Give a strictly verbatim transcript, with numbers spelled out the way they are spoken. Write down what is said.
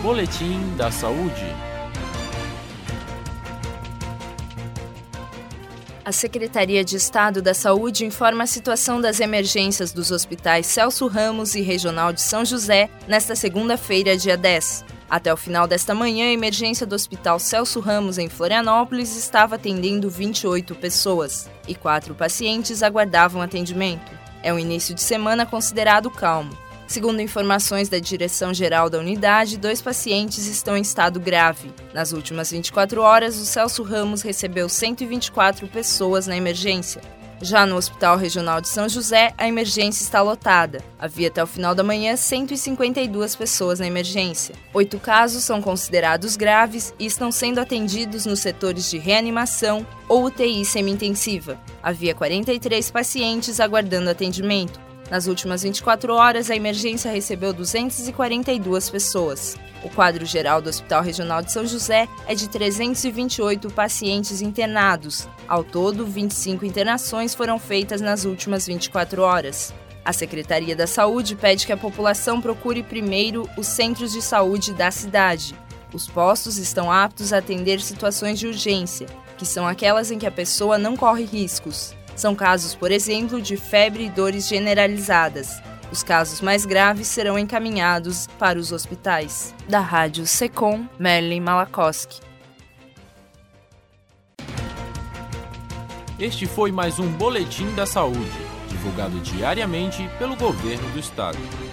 Boletim da Saúde. A Secretaria de Estado da Saúde informa a situação das emergências dos hospitais Celso Ramos e Regional de São José nesta segunda-feira, dia dez. Até o final desta manhã, a emergência do Hospital Celso Ramos, em Florianópolis, estava atendendo vinte e oito pessoas e quatro pacientes aguardavam atendimento. É um início de semana considerado calmo. Segundo informações da Direção-Geral da Unidade, dois pacientes estão em estado grave. Nas últimas vinte e quatro horas, o Celso Ramos recebeu cento e vinte e quatro pessoas na emergência. Já no Hospital Regional de São José, a emergência está lotada. Havia até o final da manhã cento e cinquenta e duas pessoas na emergência. Oito casos são considerados graves e estão sendo atendidos nos setores de reanimação ou U T I semi-intensiva. Havia quarenta e três pacientes aguardando atendimento. Nas últimas vinte e quatro horas, a emergência recebeu duzentas e quarenta e duas pessoas. O quadro geral do Hospital Regional de São José é de trezentos e vinte e oito pacientes internados. Ao todo, vinte e cinco internações foram feitas nas últimas vinte e quatro horas. A Secretaria da Saúde pede que a população procure primeiro os centros de saúde da cidade. Os postos estão aptos a atender situações de urgência, que são aquelas em que a pessoa não corre riscos. São casos, por exemplo, de febre e dores generalizadas. Os casos mais graves serão encaminhados para os hospitais. Da Rádio Secom, Merlin Malakoski. Este foi mais um Boletim da Saúde, divulgado diariamente pelo Governo do Estado.